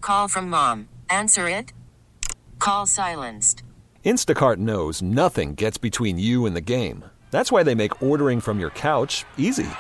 Call from mom. Answer it. Call silenced. Instacart knows nothing gets between you and the game. That's why they make ordering from your couch easy.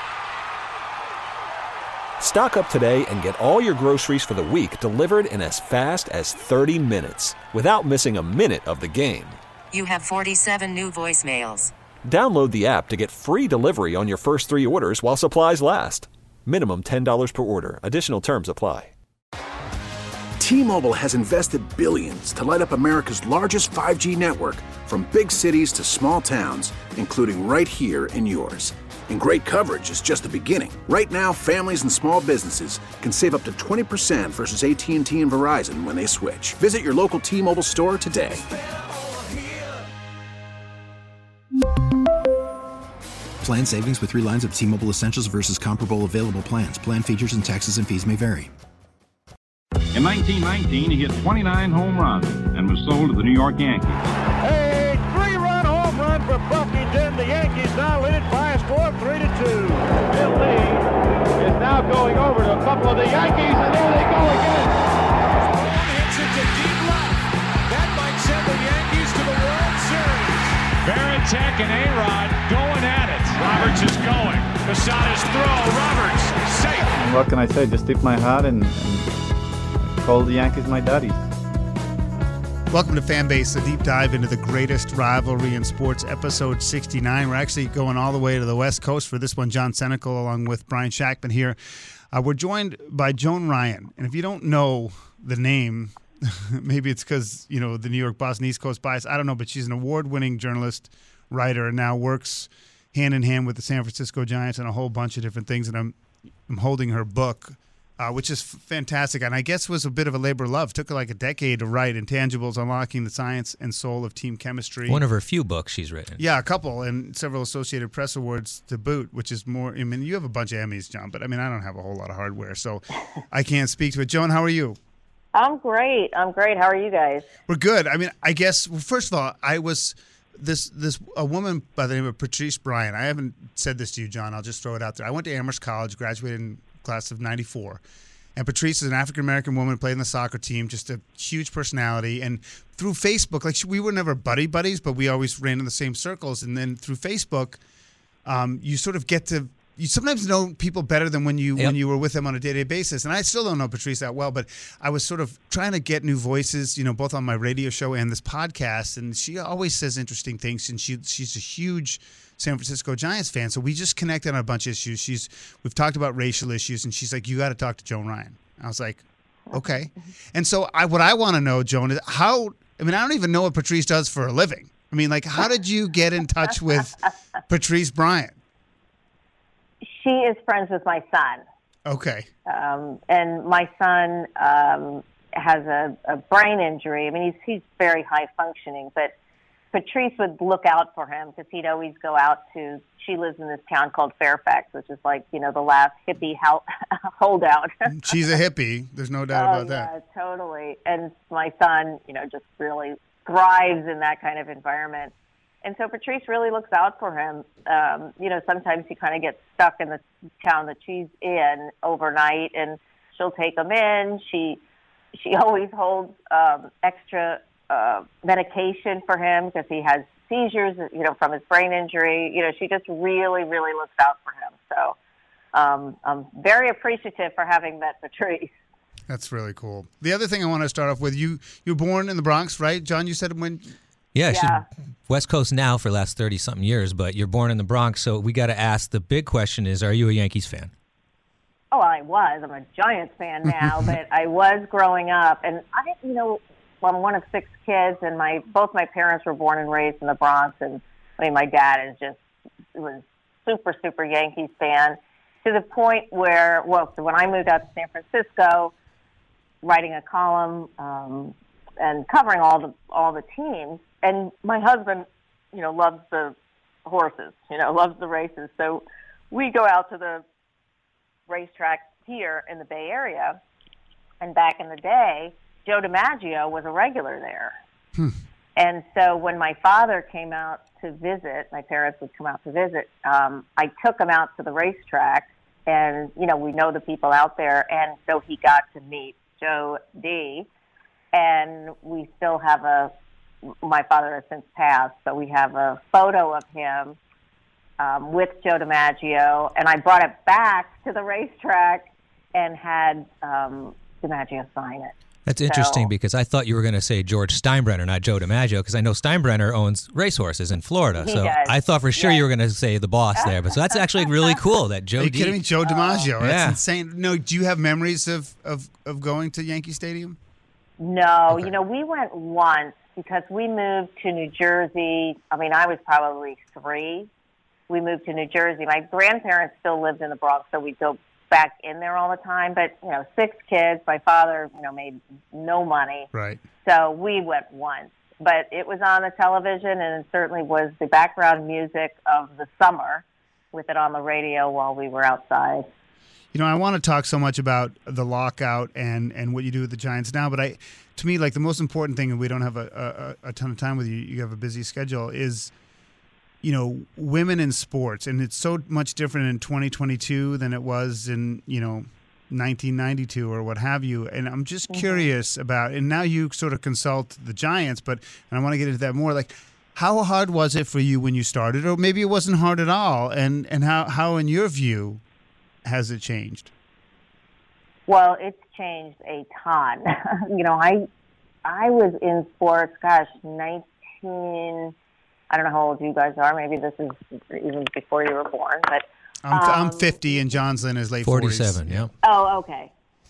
Stock up today and get all your groceries for the week delivered in as fast as 30 minutes without missing a minute of the game. You have 47 new voicemails. Download the app to get free delivery on your first 3 orders while supplies last. Minimum $10 per order. Additional terms apply. T-Mobile has invested billions to light up America's largest 5G network, from big cities to small towns, including right here in yours. And great coverage is just the beginning. Right now, families and small businesses can save up to 20% versus AT&T and Verizon when they switch. Visit your local T-Mobile store today. Plan savings with 3 lines of T-Mobile Essentials versus comparable available plans. Plan features and taxes and fees may vary. In 1919, he hit 29 home runs and was sold to the New York Yankees. A 3-run home run for Buffington. The Yankees now lead it by a score of 3-2. Bill Lee is now going over to a couple of the Yankees, and there they go again. Hits it to deep left. That might send the Yankees to the World Series. Varitek and A-Rod going at it. Roberts is going. Posada's throw. Roberts safe. What can I say? Just tip my hat and call the Yankees my daddies. Welcome to Fanbase, a deep dive into the greatest rivalry in sports, episode 69. We're actually going all the way to the West Coast for this one. John Senecal along with Brian Shackman here. We're joined by Joan Ryan. And if you don't know the name, maybe it's because, you know, the New York, Boston, East Coast bias. I don't know, but she's an award-winning journalist, writer, and now works hand in hand with the San Francisco Giants and a whole bunch of different things. And I'm holding her book, which is fantastic, and I guess was a bit of a labor of love. Took her like a decade to write. Intangibles: Unlocking the Science and Soul of Team Chemistry. One of her few books she's written. Yeah, a couple, and several Associated Press awards to boot, which is more. I mean, you have a bunch of Emmys, John, but I mean, I don't have a whole lot of hardware, so I can't speak to it. Joan, how are you? I'm great. How are you guys? We're good. I mean, I guess, well, first of all, I was a woman by the name of Patrice Bryan. I haven't said this to you, John. I'll just throw it out there. I went to Amherst College, graduated in class of 94. And Patrice is an African-American woman, played in the soccer team, just a huge personality. And through Facebook, like we were never buddies, but we always ran in the same circles. And then through Facebook, you sort of get to – you sometimes know people better than when you were with them on a day-to-day basis. And I still don't know Patrice that well, but I was sort of trying to get new voices, you know, both on my radio show and this podcast. And she always says interesting things, and she's a huge – San Francisco Giants fan, so we just connected on a bunch of issues. We've talked about racial issues, and she's like, "You got to talk to Joan Ryan." I was like, "Okay." And so, what I want to know, Joan, is how. I mean, I don't even know what Patrice does for a living. I mean, like, how did you get in touch with Patrice Bryan? She is friends with my son. Okay. And my son has a brain injury. I mean, he's very high functioning, but Patrice would look out for him because he'd always go out to, she lives in this town called Fairfax, which is like, you know, the last hippie holdout. She's a hippie. There's no doubt about that. Yeah, totally. And my son, you know, just really thrives in that kind of environment. And so Patrice really looks out for him. You know, sometimes he kind of gets stuck in the town that she's in overnight, and she'll take him in. She always holds extra medication for him because he has seizures, you know, from his brain injury. You know, she just really, really looks out for him. So I'm very appreciative for having met Patrice. That's really cool. The other thing I want to start off with, you were born in the Bronx, right? John, you said when... Yeah, she's West Coast now for the last 30-something years, but you're born in the Bronx, so we got to ask, the big question is, are you a Yankees fan? Oh, I was. I'm a Giants fan now, but I was growing up. And you know, I'm one of 6 kids, and both my parents were born and raised in the Bronx. And I mean, my dad was super, super Yankees fan to the point where, so when I moved out to San Francisco, writing a column and covering all the teams, and my husband, you know, loves the horses, you know, loves the races. So we go out to the racetrack here in the Bay Area, and back in the day, Joe DiMaggio was a regular there. And so when my father came out to visit, my parents would come out to visit, I took him out to the racetrack, and, you know, we know the people out there, and so he got to meet Joe D. And we still have my father has since passed, but we have a photo of him with Joe DiMaggio. And I brought it back to the racetrack and had DiMaggio sign it. That's interesting because I thought you were going to say George Steinbrenner, not Joe DiMaggio, because I know Steinbrenner owns racehorses in Florida. He so does. I thought for sure you were going to say the boss there. But so that's actually really cool that Joe. Are you kidding me? Joe DiMaggio. That's Yeah. insane. No, do you have memories of going to Yankee Stadium? No, we went once because we moved to New Jersey. I mean, I was probably 3. We moved to New Jersey. My grandparents still lived in the Bronx, so we'd go back in there all the time. But, 6 kids. My father, made no money. Right. So we went once. But it was on the television, and it certainly was the background music of the summer with it on the radio while we were outside. I want to talk so much about the lockout and what you do with the Giants now, but to me, like the most important thing, and we don't have a ton of time with you, you have a busy schedule, is, women in sports. And it's so much different in 2022 than it was in, 1992 or what have you. And I'm just curious about, and now you sort of consult the Giants, and I want to get into that more, like, how hard was it for you when you started? Or maybe it wasn't hard at all. And how in your view, has it changed? Well, it's changed a ton. I was in sports, 19, I don't know how old you guys are. Maybe this is even before you were born. But I'm 50 and John's in his late 47, 40s. yeah. Oh, okay.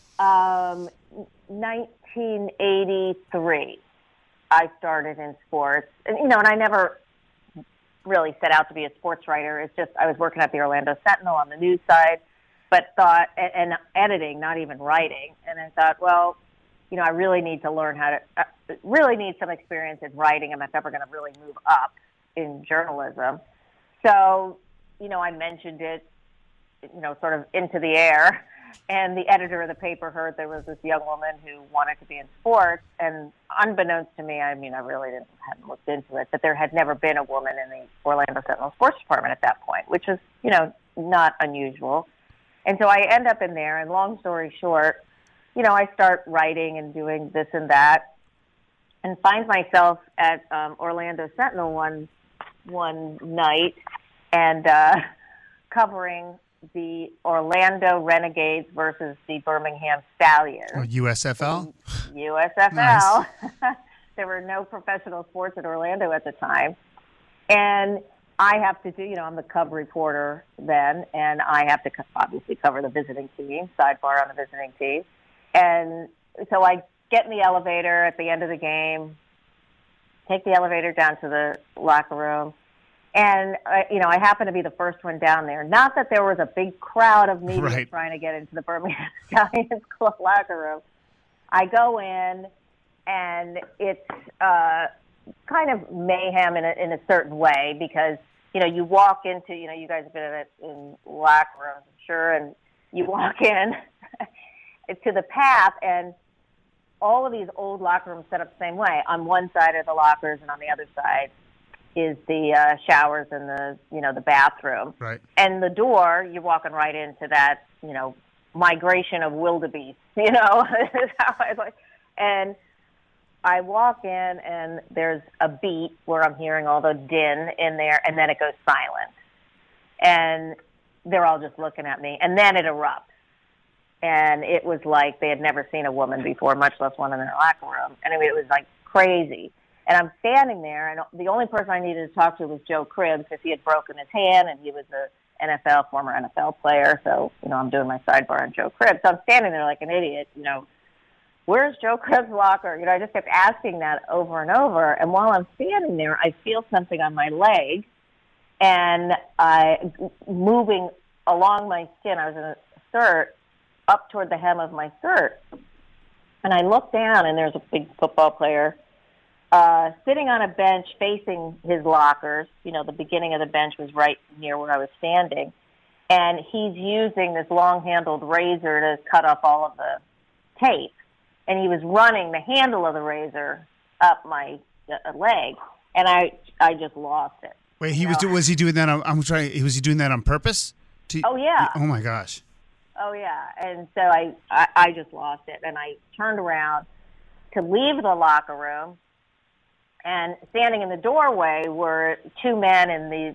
1983, I started in sports. And I never really set out to be a sports writer. It's just I was working at the Orlando Sentinel on the news side, but thought, and editing, not even writing. And I thought, well, I really need to learn how to, really need some experience in writing if I'm ever going to really move up in journalism. So, I mentioned it, sort of into the air. And the editor of the paper heard there was this young woman who wanted to be in sports. And unbeknownst to me, I really hadn't looked into it, but there had never been a woman in the Orlando Sentinel sports department at that point, which was, not unusual. And so I end up in there, and long story short, I start writing and doing this and that, and find myself at Orlando Sentinel one night and covering the Orlando Renegades versus the Birmingham Stallions. Oh, USFL? USFL. Nice. There were no professional sports at Orlando at the time. And I have to do, I'm the cub reporter then, and I have to obviously cover the visiting team, sidebar on the visiting team. And so I get in the elevator at the end of the game, take the elevator down to the locker room, and, I happen to be the first one down there. Not that there was a big crowd of media trying to get into the Birmingham Stallions club locker room. I go in, and it's kind of mayhem in a certain way because, you walk into, you guys have been in locker rooms, I'm sure, and you walk in to the path, and all of these old locker rooms set up the same way. On one side are the lockers, and on the other side is the showers and the bathroom. Right. And the door, you're walking right into that, migration of wildebeest, this is how I like. And I walk in, and there's a beat where I'm hearing all the din in there, and then it goes silent. And they're all just looking at me, and then it erupts. And it was like they had never seen a woman before, much less one in their locker room. And it was like crazy. And I'm standing there, and the only person I needed to talk to was Joe Cribbs because he had broken his hand, and he was a former NFL player. So, I'm doing my sidebar on Joe Cribbs. So I'm standing there like an idiot, where's Joe Cribbs' locker? I just kept asking that over and over. And while I'm standing there, I feel something on my leg, and moving along my skin. I was in a skirt up toward the hem of my skirt. And I look down, and there's a big football player sitting on a bench facing his lockers. The beginning of the bench was right near where I was standing. And he's using this long-handled razor to cut up all of the tape. And he was running the handle of the razor up my leg. And I just lost it. Wait, was he doing that was he doing that on purpose? Oh, yeah. Oh, my gosh. Oh, yeah. And so I just lost it. And I turned around to leave the locker room. And standing in the doorway were two men in these,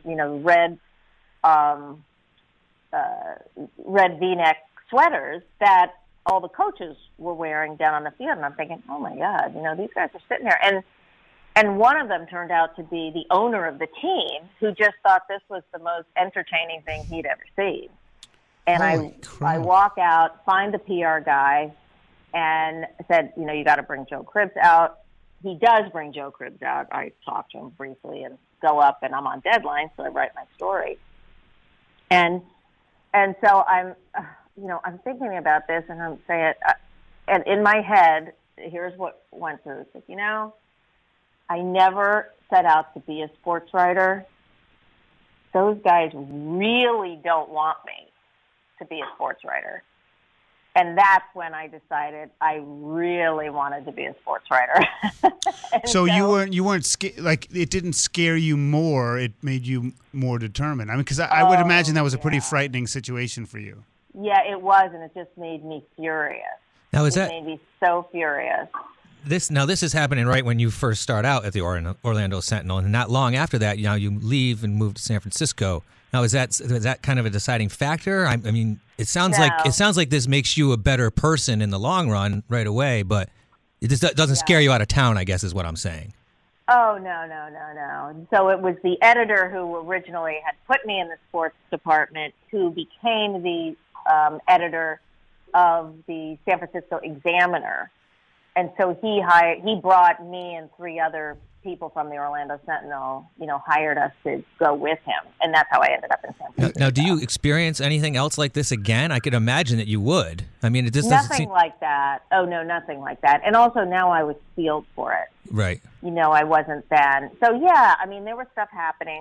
red V-neck sweaters that all the coaches were wearing down on the field. And I'm thinking, oh, my God, these guys are sitting there. And one of them turned out to be the owner of the team, who just thought this was the most entertaining thing he'd ever seen. And I walk out, find the PR guy, and said, you got to bring Joe Cribbs out. He does bring Joe Cribbs out. I talk to him briefly and go up, and I'm on deadline, so I write my story. And so I'm thinking about this, and I'm saying, and in my head, here's what went through. It's like, I never set out to be a sports writer. Those guys really don't want me to be a sports writer. And that's when I decided I really wanted to be a sports writer. so you weren't scared, like it didn't scare you more, it made you more determined. I mean, because I would imagine that was a pretty frightening situation for you. Yeah, it was, and it just made me furious. Now, it made me so furious. This is happening right when you first start out at the Orlando Sentinel, and not long after that, you leave and move to San Francisco. Now, is that kind of a deciding factor? I mean, it sounds like this makes you a better person in the long run right away, but it just doesn't scare you out of town, I guess, is what I'm saying. Oh, no. So it was the editor who originally had put me in the sports department who became the editor of the San Francisco Examiner. And so he brought me and three other people from the Orlando Sentinel, hired us to go with him. And that's how I ended up in San Francisco. Now, do you experience anything else like this again? I could imagine that you would. I mean, it just nothing like that. Oh, no, nothing like that. And also now I was steeled for it. Right. I wasn't then. So, yeah, I mean, there was stuff happening,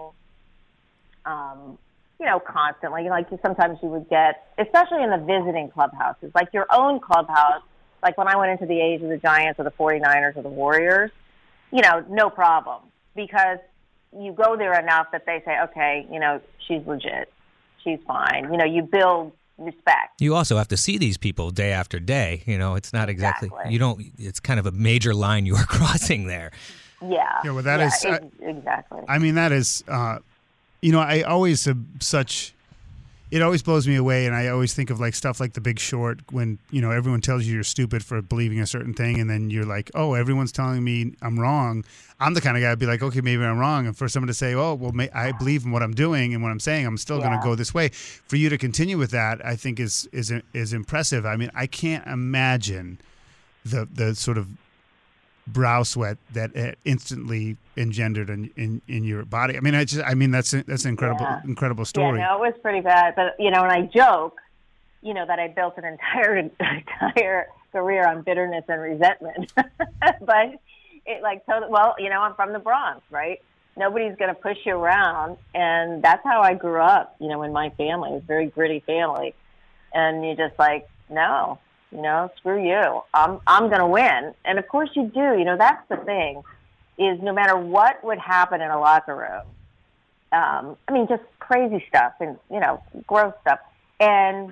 constantly. Like sometimes you would get, especially in the visiting clubhouses, like your own clubhouse. Like when I went into the age of the Giants or the 49ers or the Warriors, no problem. Because you go there enough that they say, okay, she's legit. She's fine. You build respect. You also have to see these people day after day. It's not exactly. It's kind of a major line you are crossing there. Yeah. Yeah, well, that is exactly. I mean, that is, I always have such. It always blows me away, and I always think of like stuff like The Big Short when, everyone tells you you're stupid for believing a certain thing, and then you're like, oh, everyone's telling me I'm wrong. I'm the kind of guy I'd be like, okay, maybe I'm wrong. And for someone to say, oh, well, I believe in what I'm doing and what I'm saying, I'm still going to go this way. For you to continue with that, I think is impressive. I mean, I can't imagine the sort of brow sweat that it instantly engendered in your body. I mean, that's an incredible story. Yeah, no, it was pretty bad. But and I joke, that I built an entire career on bitterness and resentment. But it I'm from the Bronx, right? Nobody's going to push you around, and that's how I grew up. In my family, it was a very gritty family, and you're just like, no. Screw you. I'm going to win. And of course you do. That's the thing, is no matter what would happen in a locker room, just crazy stuff and, gross stuff. And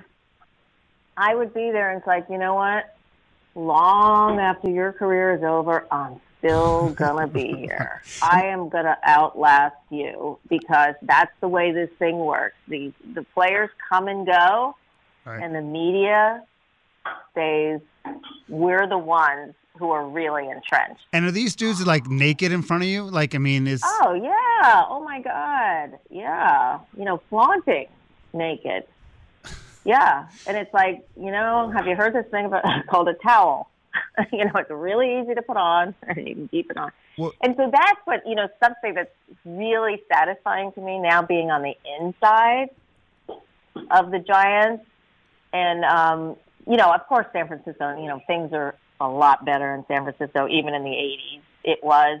I would be there and it's like, you know what? Long after your career is over, I'm still going to be here. I am going to outlast you because that's the way this thing works. The players come and go, right, and the media stays. We're the ones who are really entrenched. And are these dudes like naked in front of you? Like, I mean, is... Oh, yeah. Oh, my God. Yeah. Flaunting naked. Yeah. And it's like, have you heard this thing called a towel? It's really easy to put on, and you can keep it on. Well, and so that's what, something that's really satisfying to me now, being on the inside of the Giants. And, of course, San Francisco, things are a lot better in San Francisco, even in the 80s. It was.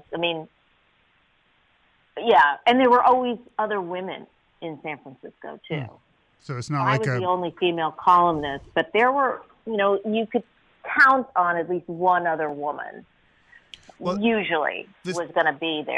Yeah. And there were always other women in San Francisco, too. So it's not I was the only female columnist, but there were, you could count on at least one other woman usually was going to be there.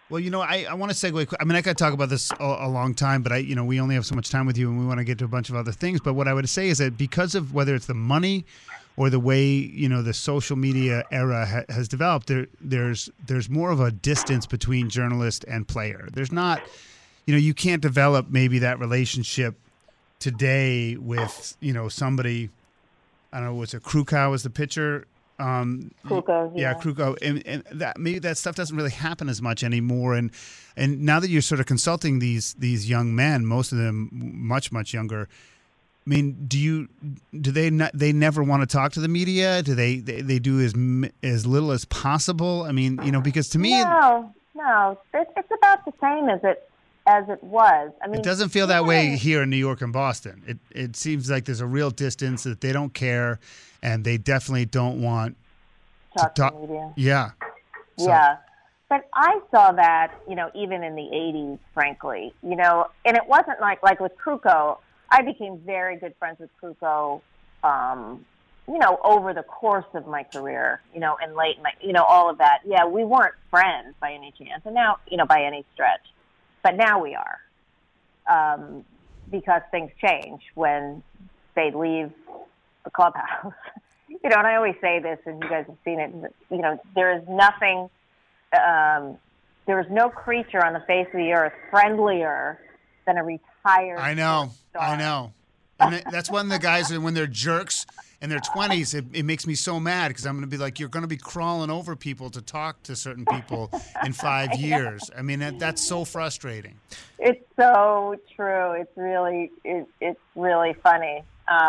Well, I want to segue. I mean, I could talk about this a long time, but we only have so much time with you, and we want to get to a bunch of other things. But what I would say is that because of whether it's the money or the way the social media era has developed, there's more of a distance between journalist and player. There's not, you can't develop maybe that relationship today with somebody. I don't know, was it Krukow was the pitcher? Krukow, yeah. Krukow, and that maybe that stuff doesn't really happen as much anymore. And now that you're sort of consulting these young men, most of them much younger. I mean, do they never want to talk to the media? Do they do as little as possible? I mean, because to me, no, it's about the same as it was. I mean, it doesn't feel that way here in New York and Boston. It seems like there's a real distance, that they don't care, and they definitely don't want to talk to the media. Yeah. Yeah. But I saw that, even in the 80s, frankly, and it wasn't like with Krukow. I became very good friends with Krukow, over the course of my career, and late in my, all of that. Yeah, we weren't friends by any chance, and now, by any stretch. But now we are, because things change when they leave the clubhouse. And I always say this, and you guys have seen it, there is nothing, there is no creature on the face of the earth friendlier than a retired I know. And that's when the guys, when they're jerks in their 20s, it makes me so mad, because I'm going to be like, you're going to be crawling over people to talk to certain people in 5 years. I mean, that's so frustrating. It's so true. It's really funny.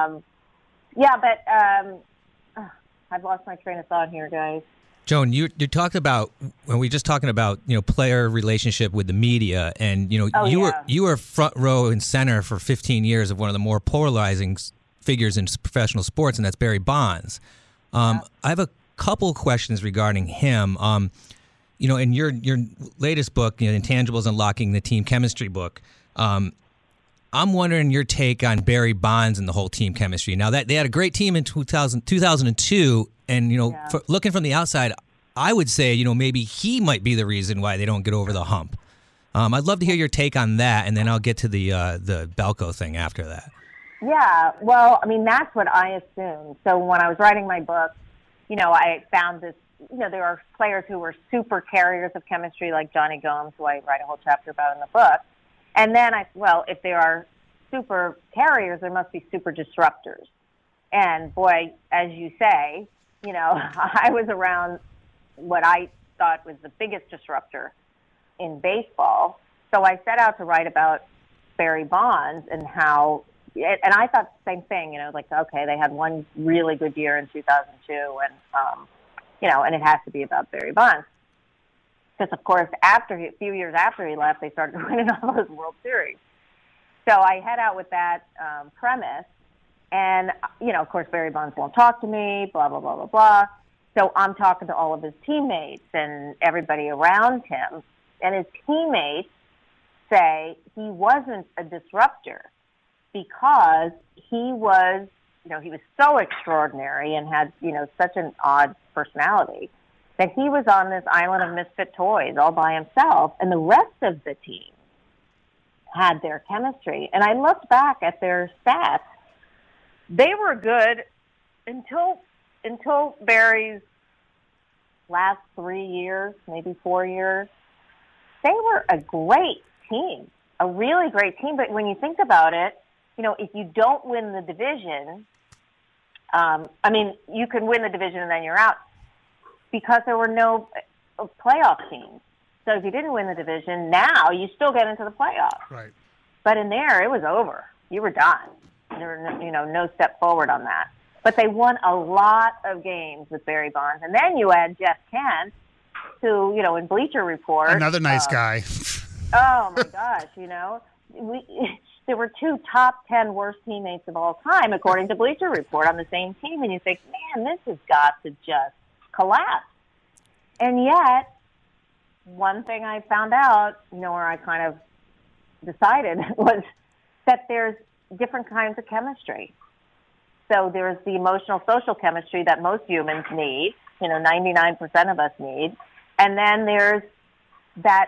I've lost my train of thought here, guys. Joan, you talked about, when we were just talking about, player relationship with the media, and you were front row and center for 15 years of one of the more polarizing figures in professional sports, and that's Barry Bonds. I have a couple questions regarding him. In your latest book, Intangibles: Unlocking the Team Chemistry book, I'm wondering your take on Barry Bonds and the whole team chemistry. Now, that they had a great team in 2002, and looking from the outside, I would say maybe he might be the reason why they don't get over the hump. I'd love to hear your take on that, and then I'll get to the Belko thing after that. Yeah, well, I mean, that's what I assumed. So when I was writing my book, I found this. There are players who were super carriers of chemistry, like Johnny Gomes, who I write a whole chapter about in the book. And then if they are super carriers, there must be super disruptors. And boy, as you say, I was around what I thought was the biggest disruptor in baseball. So I set out to write about Barry Bonds and how, and I thought the same thing, okay, they had one really good year in 2002, and it has to be about Barry Bonds. Because, of course, a few years after he left, they started winning all those World Series. So I head out with that premise. And, of course, Barry Bonds won't talk to me, blah, blah, blah, blah, blah. So I'm talking to all of his teammates and everybody around him. And his teammates say he wasn't a disruptor because he was, he was so extraordinary and had, such an odd personality that he was on this island of misfit toys all by himself, and the rest of the team had their chemistry. And I looked back at their stats. They were good until Barry's last 3 years, maybe 4 years. They were a great team, a really great team. But when you think about it, if you don't win the division, you can win the division and then you're out, because there were no playoff teams. So if you didn't win the division, now you still get into the playoffs. Right. But in there, it was over. You were done. There were no step forward on that. But they won a lot of games with Barry Bonds. And then you add Jeff Kent, who, in Bleacher Report. Another nice guy. Oh, my gosh, there were 2 top 10 worst teammates of all time, according to Bleacher Report, on the same team. And you think, man, this has got to just collapse. And yet, one thing I found out, where I kind of decided, was that there's different kinds of chemistry. So there's the emotional social chemistry that most humans need, 99% of us need. And then there's that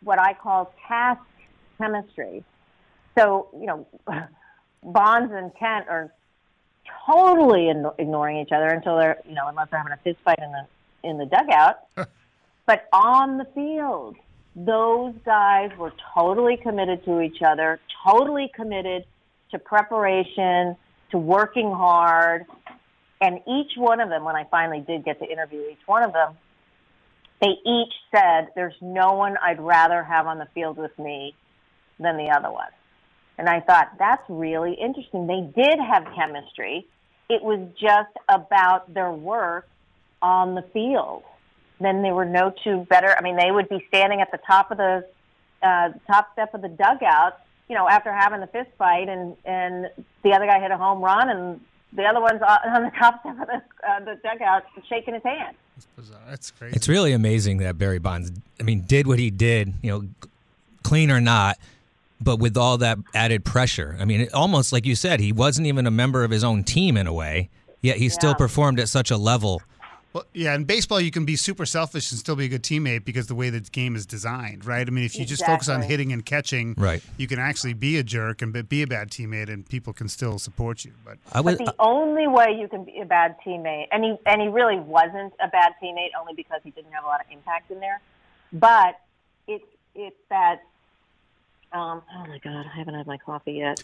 what I call task chemistry. So, Bonds and Kent are totally ignoring each other until they're, unless they're having a fist fight in the dugout. But on the field, those guys were totally committed to each other, totally committed to preparation, to working hard. And each one of them, when I finally did get to interview each one of them, they each said, there's no one I'd rather have on the field with me than the other one. And I thought, that's really interesting. They did have chemistry. It was just about their work on the field. Then there were no two better. I mean, they would be standing at the top of the top step of the dugout, after having the fist fight, and the other guy hit a home run, and the other one's on the top step of the dugout shaking his hand. That's bizarre. That's crazy. It's really amazing that Barry Bonds, did what he did, clean or not, but with all that added pressure. Almost like you said, he wasn't even a member of his own team in a way, yet he still performed at such a level. Well, yeah, in baseball, you can be super selfish and still be a good teammate because the way the game is designed, right? If you just focus on hitting and catching, right, you can actually be a jerk and be a bad teammate, and people can still support you. But the only way you can be a bad teammate, and he really wasn't a bad teammate only because he didn't have a lot of impact in there, but it's that, oh my God, I haven't had my coffee yet.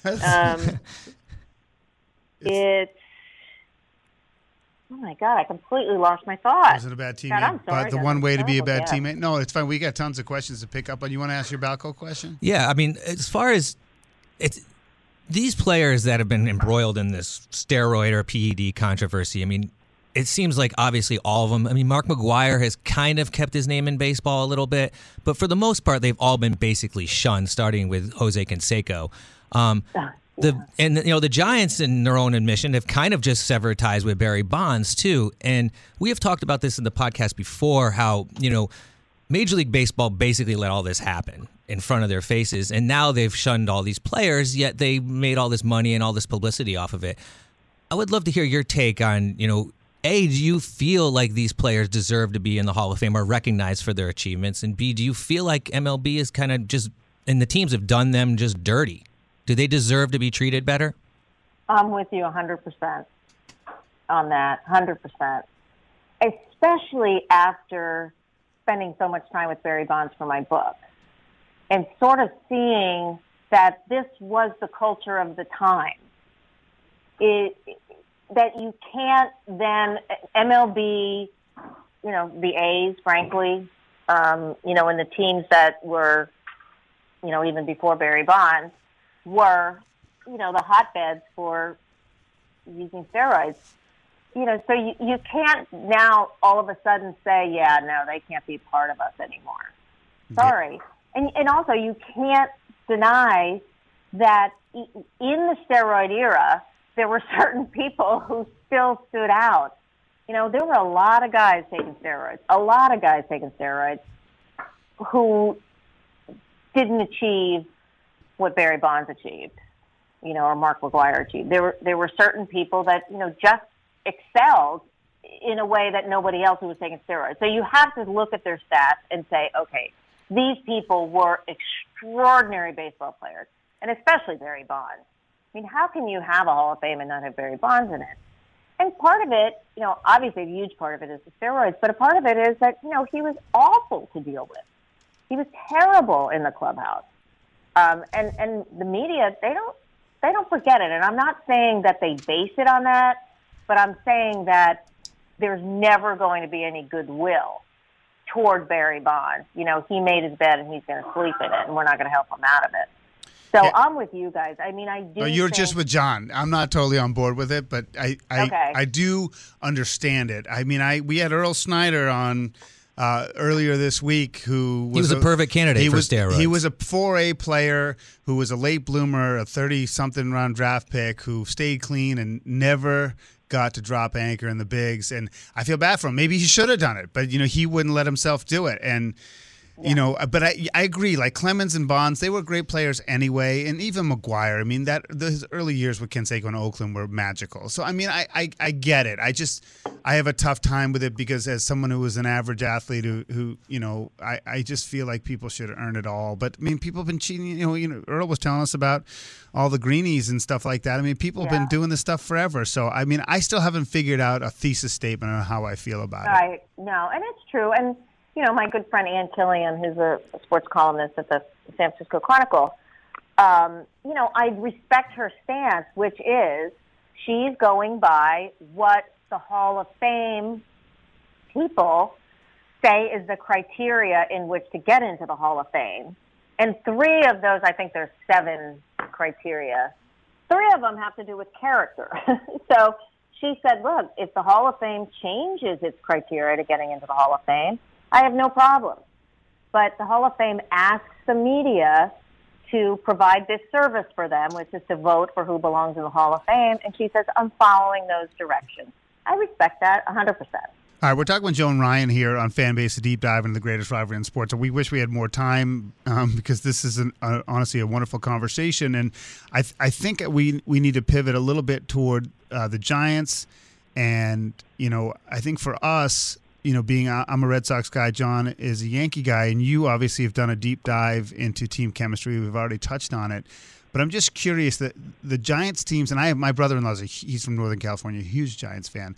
It's, oh my God, I completely lost my thought. Was it a bad teammate? God, I'm sorry. But the one way to be a bad teammate? No, it's fine. We got tons of questions to pick up on. You want to ask your Balco question? Yeah, as far as these players that have been embroiled in this steroid or PED controversy, it seems like obviously all of them. Mark McGwire has kind of kept his name in baseball a little bit, but for the most part, they've all been basically shunned, starting with Jose Canseco. The Giants, in their own admission, have kind of just severed ties with Barry Bonds too. And we have talked about this in the podcast before, how Major League Baseball basically let all this happen in front of their faces, and now they've shunned all these players, yet they made all this money and all this publicity off of it. I would love to hear your take on, A, do you feel like these players deserve to be in the Hall of Fame or recognized for their achievements? And B, do you feel like MLB is kind of just, and the teams have done them just dirty? Do they deserve to be treated better? I'm with you 100% on that, 100%. Especially after spending so much time with Barry Bonds for my book and sort of seeing that this was the culture of the time. That you can't then, MLB, the A's, frankly, and the teams that were, even before Barry Bonds, were, the hotbeds for using steroids. So you can't now all of a sudden say, yeah, no, they can't be part of us anymore. Sorry. And also you can't deny that in the steroid era, there were certain people who still stood out. There were a lot of guys taking steroids, who didn't achieve what Barry Bonds achieved, or Mark McGwire achieved. There were certain people that, just excelled in a way that nobody else who was taking steroids. So you have to look at their stats and say, okay, these people were extraordinary baseball players, and especially Barry Bonds. How can you have a Hall of Fame and not have Barry Bonds in it? And part of it, obviously a huge part of it is the steroids, but a part of it is that, he was awful to deal with. He was terrible in the clubhouse. And the media, they don't forget it. And I'm not saying that they base it on that, but I'm saying that there's never going to be any goodwill toward Barry Bonds. He made his bed and he's going to sleep in it, and we're not going to help him out of it. So yeah. I'm with you guys. I do. You're just with John. I'm not totally on board with it, but I do understand it. We had Earl Snyder on earlier this week, who was a perfect candidate for steroids. He was a 4A player who was a late bloomer, a 30-something round draft pick who stayed clean and never got to drop anchor in the bigs. And I feel bad for him. Maybe he should have done it, but he wouldn't let himself do it. And You know, but I agree. Like Clemens and Bonds, they were great players anyway, and even McGuire. I mean, his early years with Canseco in Oakland were magical. So I mean, I get it. I have a tough time with it because as someone who was an average athlete who you know, I just feel like people should earn it all. But I mean, people have been cheating. You know, Earl was telling us about all the greenies and stuff like that. I mean, people have been doing this stuff forever. So I mean, I still haven't figured out a thesis statement on how I feel about it. Right. No, and it's true. And you know, my good friend Ann Killian, who's a sports columnist at the San Francisco Chronicle, you know, I respect her stance, which is she's going by what the Hall of Fame people say is the criteria in which to get into the Hall of Fame. And 3 of those, I think there's 7 criteria. 3 of them have to do with character. So she said, look, if the Hall of Fame changes its criteria to getting into the Hall of Fame, I have no problem. But the Hall of Fame asks the media to provide this service for them, which is to vote for who belongs in the Hall of Fame. And she says, I'm following those directions. I respect that 100%. All right, we're talking with Joan Ryan here on Fanbase, a deep dive into the greatest rivalry in sports. And we wish we had more time because this is honestly a wonderful conversation. And I think we need to pivot a little bit toward the Giants. And, you know, I think for us, you know, I'm a Red Sox guy, John is a Yankee guy, and you obviously have done a deep dive into team chemistry. We've already touched on it. But I'm just curious that the Giants teams, and my brother-in-law, he's from Northern California, a huge Giants fan.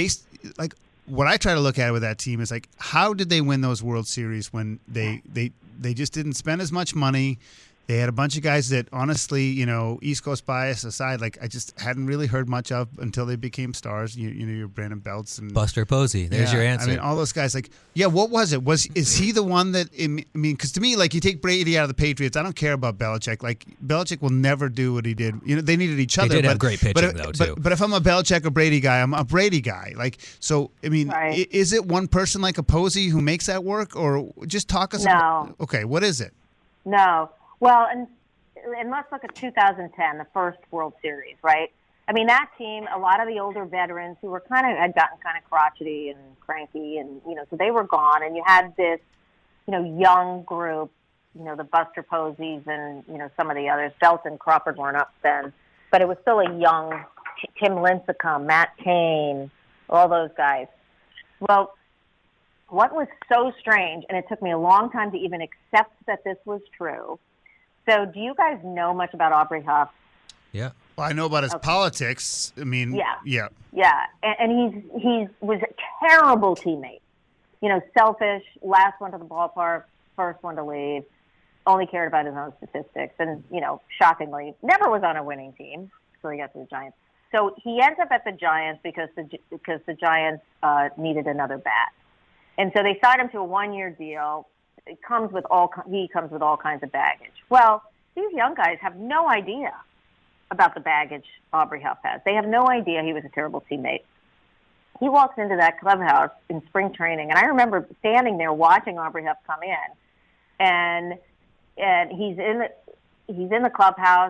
What I try to look at with that team is like, how did they win those World Series when they just didn't spend as much money? They had a bunch of guys that, honestly, you know, East Coast bias aside, like I just hadn't really heard much of until they became stars. You know, your Brandon Belts and Buster Posey. There's your answer. I mean, all those guys. Like, what was it? Is he the one that? I mean, because to me, like, you take Brady out of the Patriots, I don't care about Belichick. Like, Belichick will never do what he did. You know, they needed each other. They did have great pitching, though, too. But if I'm a Belichick or Brady guy, I'm a Brady guy. Like, so I mean, is it one person like a Posey who makes that work, or just talk us? No. Okay, what is it? No. Well, and let's look at 2010, the first World Series, right? I mean, that team, a lot of the older veterans who had gotten kind of crotchety and cranky, and, you know, so they were gone, and you had this, you know, young group, you know, the Buster Poseys and, you know, some of the others. Belton and Crawford weren't up then, but it was still a young Tim Lincecum, Matt Cain, all those guys. Well, what was so strange, and it took me a long time to even accept that this was true. So do you guys know much about Aubrey Huff? Yeah. Well, I know about his politics. I mean, yeah. And he was a terrible teammate. You know, selfish, last one to the ballpark, first one to leave, only cared about his own statistics, and, you know, shockingly, never was on a winning team until he got to the Giants. So he ends up at the Giants because the Giants needed another bat. And so they signed him to a 1-year deal. He comes with all kinds of baggage. Well, these young guys have no idea about the baggage Aubrey Huff has. They have no idea he was a terrible teammate. He walks into that clubhouse in spring training, and I remember standing there watching Aubrey Huff come in, and he's in the clubhouse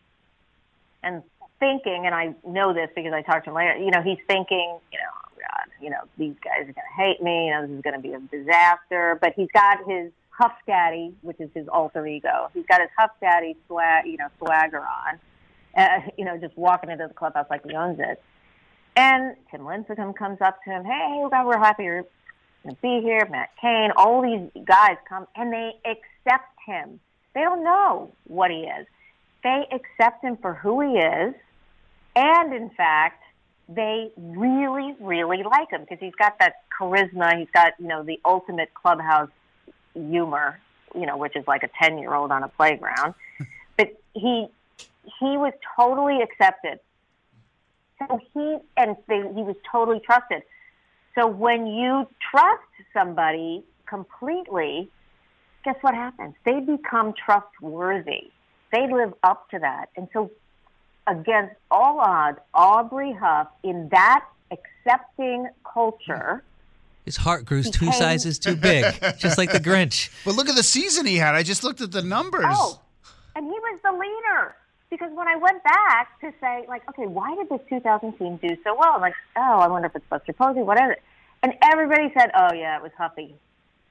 and thinking, and I know this because I talked to him later. You know, he's thinking, you know, God, you know, these guys are going to hate me. You know, this is going to be a disaster. But he's got his Huff Daddy, which is his alter ego. He's got his Huff Daddy swagger on, you know, just walking into the clubhouse like he owns it. And Tim Lincecum comes up to him. Hey, we're happy you're going to be here. Matt Cain, all these guys come, and they accept him. They don't know what he is. They accept him for who he is. And, in fact, they really, really like him because he's got that charisma. He's got, you know, the ultimate clubhouse humor, you know, which is like a 10-year-old on a playground. But he was totally accepted. So he was totally trusted. So when you trust somebody completely, guess what happens? They become trustworthy. They live up to that. And so against all odds, Aubrey Huff, in that accepting culture, his heart grew 2 sizes too big, just like the Grinch. But look at the season he had. I just looked at the numbers. Oh, and he was the leader. Because when I went back to say, like, okay, why did this 2000 team do so well? I'm like, oh, I wonder if it's Buster Posey, whatever. And everybody said, oh, yeah, it was Huffy.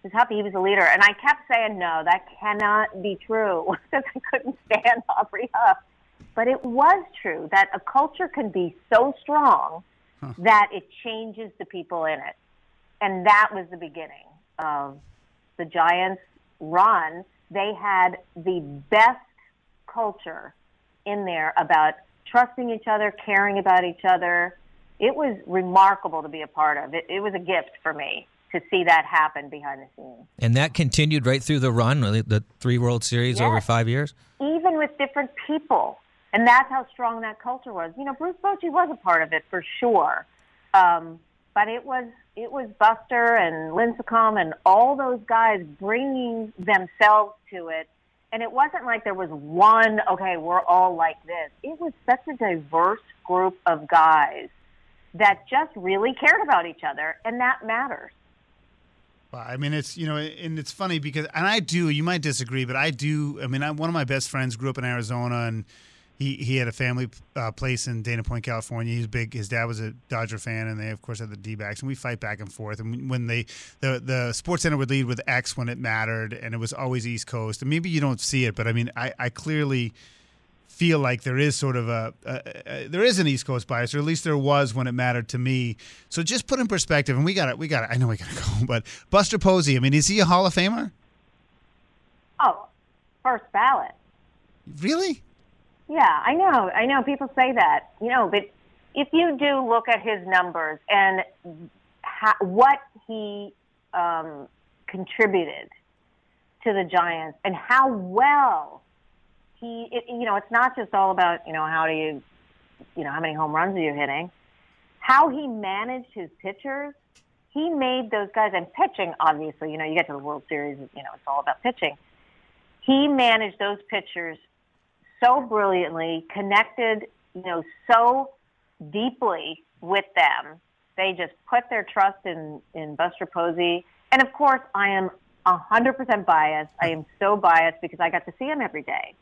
was happy he was a leader. And I kept saying, no, that cannot be true, because I couldn't stand Aubrey Huff. But it was true that a culture can be so strong that it changes the people in it. And that was the beginning of the Giants' run. They had the best culture in there about trusting each other, caring about each other. It was remarkable to be a part of. It was a gift for me to see that happen behind the scenes. And that continued right through the run, the 3 World Series over 5 years? Even with different people. And that's how strong that culture was. You know, Bruce Bochy was a part of it for sure. But it was Buster and Lincecum and all those guys bringing themselves to it. And it wasn't like there was one, okay, we're all like this. It was such a diverse group of guys that just really cared about each other, and that matters. Well, I mean, it's, and it's funny because, and I do, you might disagree, but I do, one of my best friends grew up in Arizona, and he had a family place in Dana Point, California. He's big. His dad was a Dodger fan, and they, of course, had the D-backs, and we fight back and forth. And when the SportsCenter would lead with X when it mattered, and it was always East Coast. And maybe you don't see it, but I clearly feel like there is sort of there is an East Coast bias, or at least there was when it mattered to me. So just put in perspective, and we got it. I know we got to go, but Buster Posey, is he a Hall of Famer? Oh, first ballot. Really? Yeah, I know. People say that, but if you do look at his numbers and what he contributed to the Giants and how well it's not just all about, how many home runs are you hitting, how he managed his pitchers. He made those guys, and pitching, obviously, you get to the World Series, it's all about pitching. He managed those pitchers so brilliantly, connected, so deeply with them. They just put their trust in Buster Posey. And, of course, I am 100% biased. I am so biased because I got to see him every day.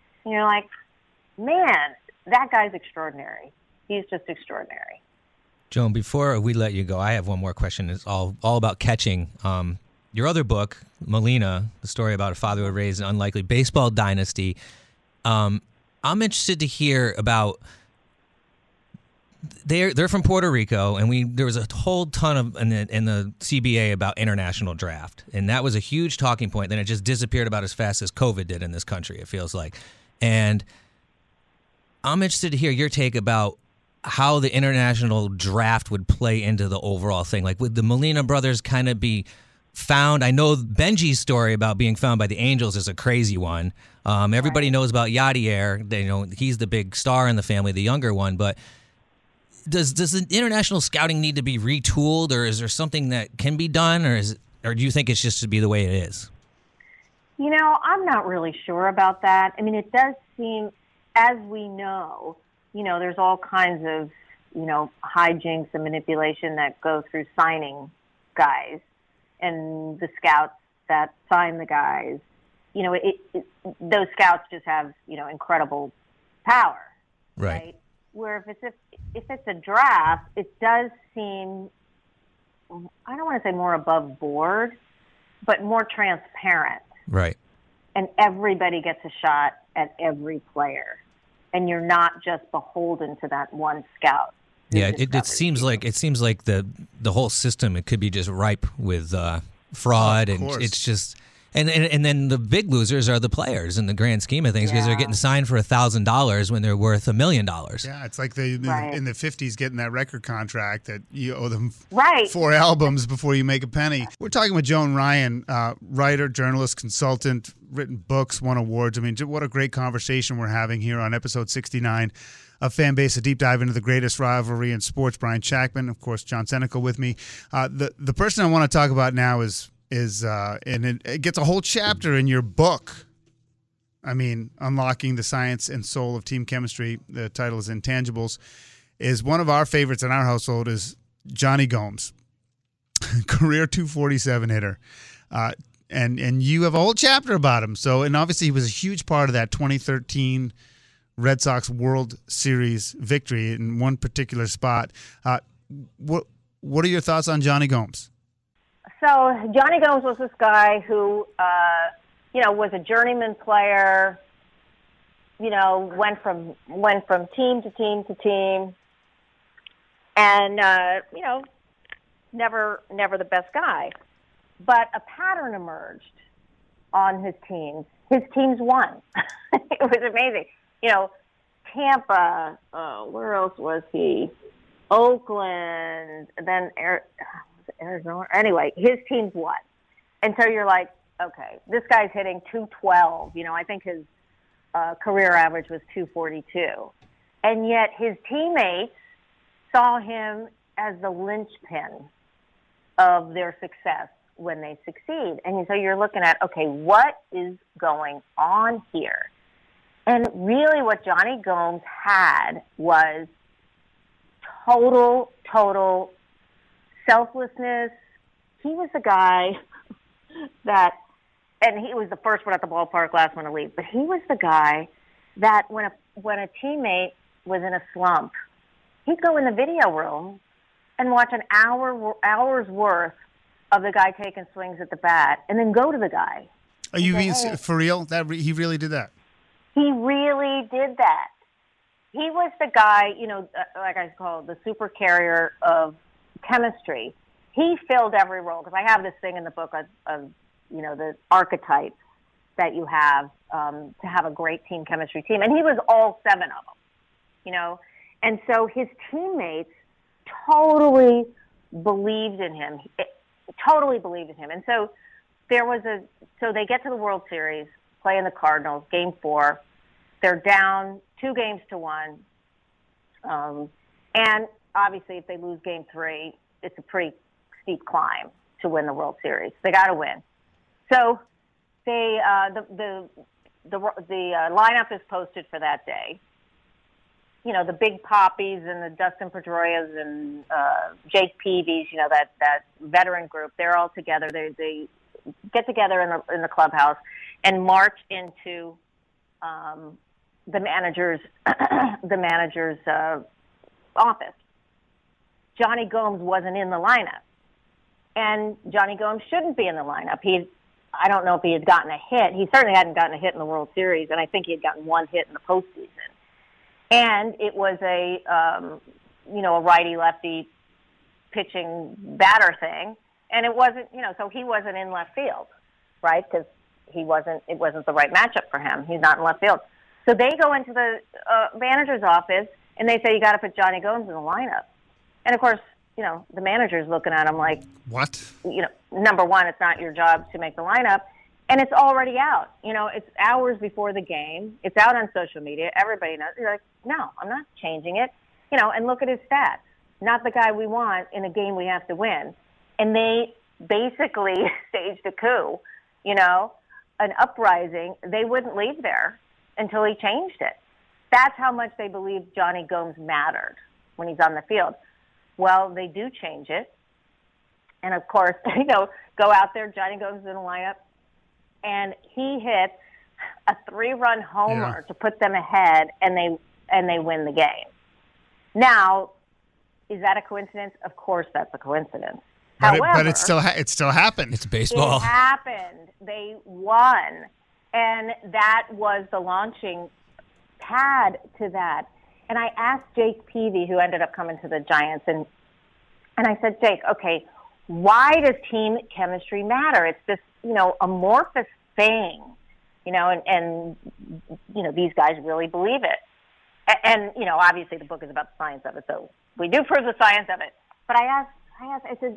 Man, that guy's extraordinary. He's just extraordinary. Joan, before we let you go, I have one more question. It's all about catching. Your other book, Molina, the story about a father who raised an unlikely baseball dynasty. I'm interested to hear about. They're from Puerto Rico, and there was a whole ton of in the CBA about international draft, and that was a huge talking point. Then it just disappeared about as fast as COVID did in this country. It feels like, and I'm interested to hear your take about how the international draft would play into the overall thing. Like, would the Molina brothers kind of be found? I know Benji's story about being found by the Angels is a crazy one. Everybody knows about Yadier. He's the big star in the family, the younger one. But does the international scouting need to be retooled, or is there something that can be done, or do you think it's just to be the way it is? I'm not really sure about that. It does seem, as we know, there's all kinds of, hijinks and manipulation that go through signing guys and the scouts that sign the guys. Those scouts just have, incredible power. Right? Where if it's a draft, it does seem, I don't want to say more above board, but more transparent. Right. And everybody gets a shot at every player. And you're not just beholden to that one scout. Yeah, it seems like the whole system, it could be just ripe with fraud, and it's just and then the big losers are the players in the grand scheme of things, because they're getting signed for $1,000 when they're worth $1 million. Yeah, it's like in the 50s getting that record contract that you owe them 4 albums before you make a penny. We're talking with Joan Ryan, writer, journalist, consultant, written books, won awards. What a great conversation we're having here on episode 69 of Fanbase, a deep dive into the greatest rivalry in sports. Brian Shackman, of course, John Seneca with me. The person I want to talk about now is and it gets a whole chapter in your book. Unlocking the Science and Soul of Team Chemistry. The title is Intangibles. Is one of our favorites in our household is Jonny Gomes, career .247 hitter. And you have a whole chapter about him. So, and obviously he was a huge part of that 2013 Red Sox World Series victory in one particular spot. What are your thoughts on Jonny Gomes? So Johnny Gomes was this guy who, was a journeyman player. Went from team to team to team, and never the best guy. But a pattern emerged on his teams. His teams won. It was amazing. Tampa. Where else was he? Oakland. Then Arizona. Anyway, his teams won. And so you're like, okay, this guy's hitting 212. I think his career average was 242. And yet his teammates saw him as the linchpin of their success when they succeed. And so you're looking at, okay, what is going on here? And really what Johnny Gomes had was total selflessness. He was the guy that, and he was the first one at the ballpark, last one to leave, but he was the guy that when a teammate was in a slump, he'd go in the video room and watch an hour's worth of the guy taking swings at the bat, and then go to the guy. Are you being for real? He really did that? He really did that. He was the guy, like I call it, the super carrier of chemistry. He filled every role, because I have this thing in the book of the archetypes that you have to have a great team chemistry team. And he was all 7 of them, And so his teammates totally believed in him. And so so they get to the World Series, playing the Cardinals, Game 4. They're down 2-1. And obviously if they lose Game 3, it's a pretty steep climb to win the World Series. They got to win. So they the lineup is posted for that day. The Big Poppies and the Dustin Pedroias and Jake Peavy's, that veteran group, they're all together. They get together in the clubhouse and march into the manager's office. Johnny Gomes wasn't in the lineup, and Johnny Gomes shouldn't be in the lineup. I don't know if he had gotten a hit. He certainly hadn't gotten a hit in the World Series, and I think he had gotten 1 hit in the postseason. And it was a righty-lefty pitching batter thing, and it wasn't, so he wasn't in left field, right? Because it wasn't the right matchup for him. He's not in left field. So they go into the manager's office, and they say, you got to put Johnny Gomes in the lineup. And of course, the manager's looking at him like, what? Number one, it's not your job to make the lineup. And it's already out. It's hours before the game. It's out on social media. Everybody knows. You're like, no, I'm not changing it. And look at his stats. Not the guy we want in a game we have to win. And they basically staged a coup, an uprising. They wouldn't leave there until he changed it. That's how much they believed Johnny Gomes mattered when he's on the field. Well, they do change it. And of course, go out there, Johnny Gomes is in the lineup. And he hits a 3-run homer to put them ahead, and they win the game. Now, is that a coincidence? Of course, that's a coincidence. But it still happened. It's baseball. It happened. They won, and that was the launching pad to that. And I asked Jake Peavy, who ended up coming to the Giants, and I said, Jake, okay, why does team chemistry matter? It's this, amorphous thing, and these guys really believe it. And, obviously the book is about the science of it, so we do prove the science of it. But I said,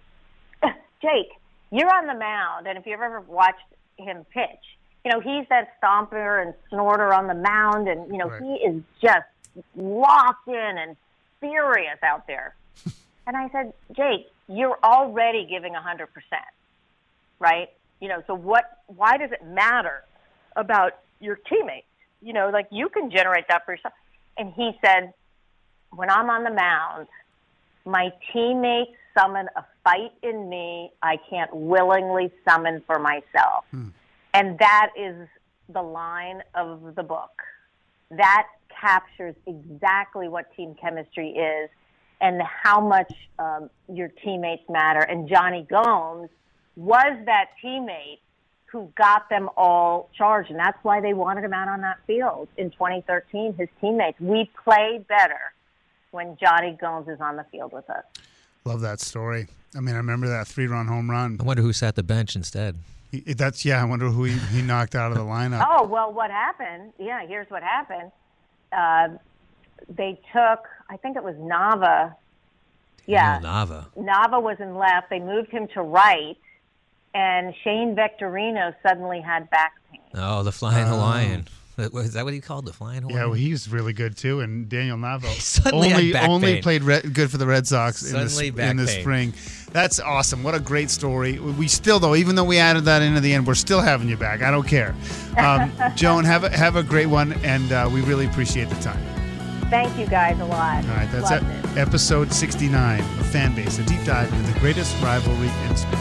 Jake, you're on the mound, and if you've ever watched him pitch, he's that stomper and snorter on the mound, and, right. He is just locked in and furious out there. And I said, Jake, you're already giving 100%, right? So why does it matter about your teammates? You can generate that for yourself. And he said, when I'm on the mound, my teammates summon a fight in me I can't willingly summon for myself. And that is the line of the book. That captures exactly what team chemistry is. and how much your teammates matter. And Johnny Gomes was that teammate who got them all charged, and that's why they wanted him out on that field in 2013, his teammates. We play better when Johnny Gomes is on the field with us. Love that story. I mean, I remember that 3-run home run. I wonder who sat the bench instead. I wonder who he knocked out of the lineup. Oh, well, what happened? Yeah, here's what happened. They took, I think it was Nava. Yeah. Nava. Nava was in left. They moved him to right. And Shane Victorino suddenly had back pain. Oh, the Flying Hawaiian. Is that what he called the Flying Hawaiian? Yeah, well, he was really good too. And Daniel Nava only played good for the Red Sox in the pain. spring. That's awesome. What a great story. We still, though, even though we added that into the end, we're still having you back. I don't care. Joan, have a great one, and we really appreciate the time. Thank you guys a lot. All right, that's episode 69 of Fan Base, a deep dive into the greatest rivalry in sports.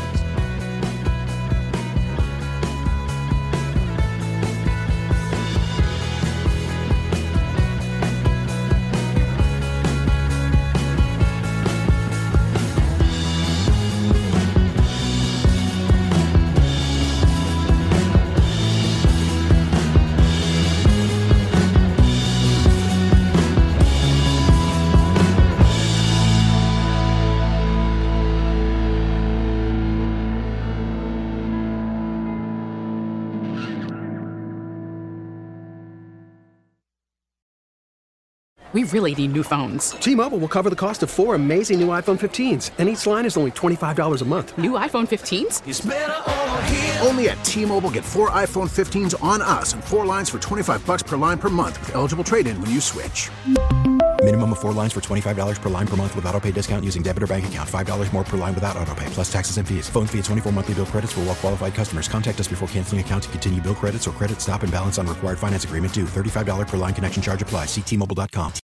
We really need new phones. T-Mobile will cover the cost of 4 amazing new iPhone 15s, and each line is only $25 a month. New iPhone 15s? It's better over here. Only at T-Mobile, get 4 iPhone 15s on us and 4 lines for $25 per line per month with eligible trade-in when you switch. Minimum of 4 lines for $25 per line per month with autopay discount using debit or bank account. $5 more per line without autopay, plus taxes and fees. Phone fee at 24 monthly bill credits for well-qualified customers. Contact us before canceling account to continue bill credits or credit stop and balance on required finance agreement due. $35 per line connection charge applies. See T-Mobile.com.